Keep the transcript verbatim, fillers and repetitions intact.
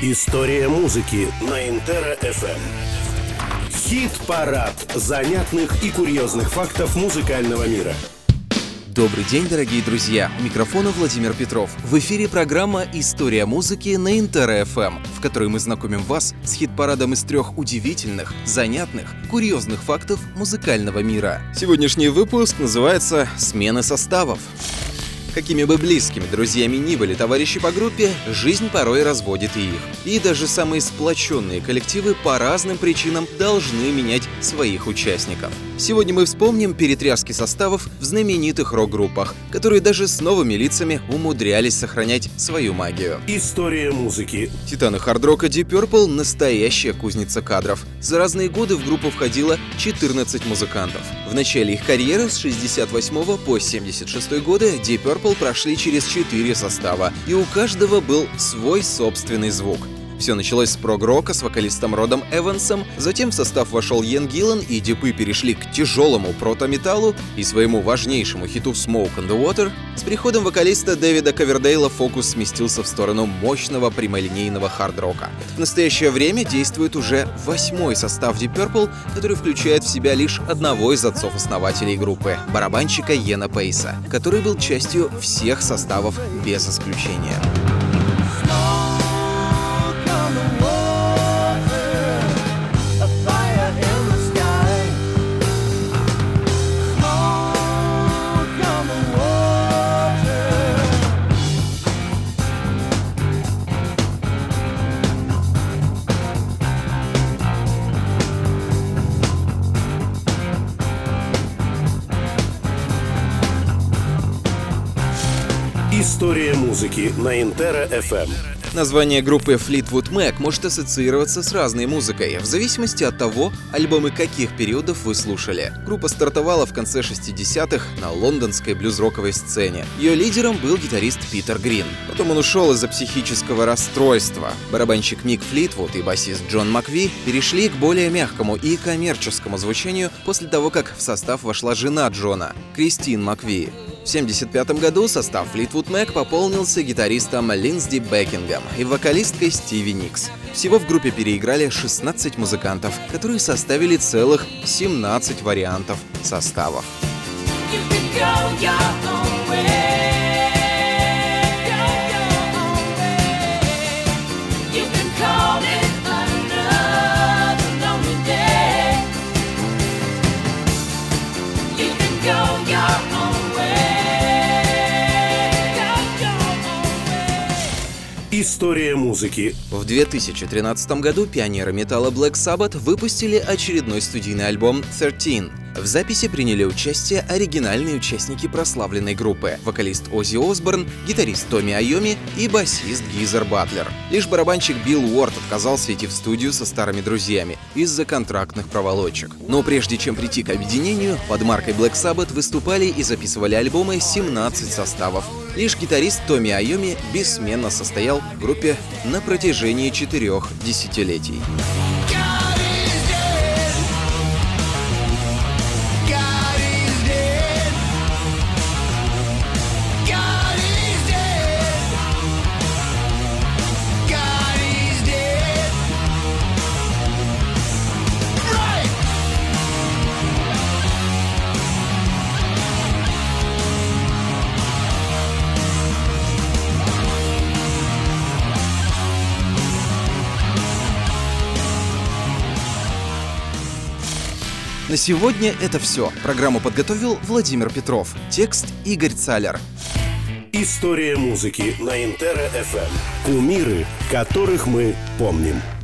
История музыки на Интера эф эм. Хит-парад занятных и курьезных фактов музыкального мира. Добрый день, дорогие друзья! У микрофона Владимир Петров. В эфире программа «История музыки» на Интера эф эм, в которой мы знакомим вас с хит-парадом из трех удивительных, занятных, курьезных фактов музыкального мира. Сегодняшний выпуск называется «Смены составов». Какими бы близкими друзьями ни были товарищи по группе, жизнь порой разводит и их. И даже самые сплоченные коллективы по разным причинам должны менять своих участников. Сегодня мы вспомним перетряски составов в знаменитых рок-группах, которые даже с новыми лицами умудрялись сохранять свою магию. История музыки. Титаны хард-рока Deep Purple — настоящая кузница кадров. За разные годы в группу входило четырнадцать музыкантов. В начале их карьеры с шестьдесят восьмого по семьдесят шестой годы Deep Purple прошли через четыре состава, и у каждого был свой собственный звук. Все началось с прог-рока с вокалистом Родом Эвансом, затем в состав вошел Йен Гиллан, и Дипы перешли к тяжелому прото-металлу и своему важнейшему хиту «Smoke on the Water». С приходом вокалиста Дэвида Ковердейла фокус сместился в сторону мощного прямолинейного хард-рока. В настоящее время действует уже восьмой состав Deep Purple, который включает в себя лишь одного из отцов-основателей группы — барабанщика Йена Пейса, который был частью всех составов без исключения. История музыки на Интера эф эм. Название группы Fleetwood Mac может ассоциироваться с разной музыкой, в зависимости от того, альбомы каких периодов вы слушали. Группа стартовала в конце шестидесятых на лондонской блюз-роковой сцене. Ее лидером был гитарист Питер Грин. Потом он ушел из-за психического расстройства. Барабанщик Мик Флитвуд и басист Джон Макви перешли к более мягкому и коммерческому звучанию после того, как в состав вошла жена Джона, Кристин Макви. В семьдесят пятом году состав Fleetwood Mac пополнился гитаристом Линдси Бекингом и вокалисткой Стиви Никс. Всего в группе переиграли шестнадцать музыкантов, которые составили целых семнадцать вариантов составов. История музыки. В две тысячи тринадцатом году пионеры металла Black Sabbath выпустили очередной студийный альбом тринадцать. В записи приняли участие оригинальные участники прославленной группы — вокалист Оззи Осборн, гитарист Томми Айоми и басист Гизер Батлер. Лишь барабанщик Билл Уорд отказался идти в студию со старыми друзьями из-за контрактных проволочек. Но прежде чем прийти к объединению, под маркой Black Sabbath выступали и записывали альбомы семнадцать составов. Лишь гитарист Томми Айоми бессменно состоял в группе на протяжении четырех десятилетий. На сегодня это все. Программу подготовил Владимир Петров. Текст Игорь Цалер. История музыки на Интера эф эм. Кумиры, которых мы помним.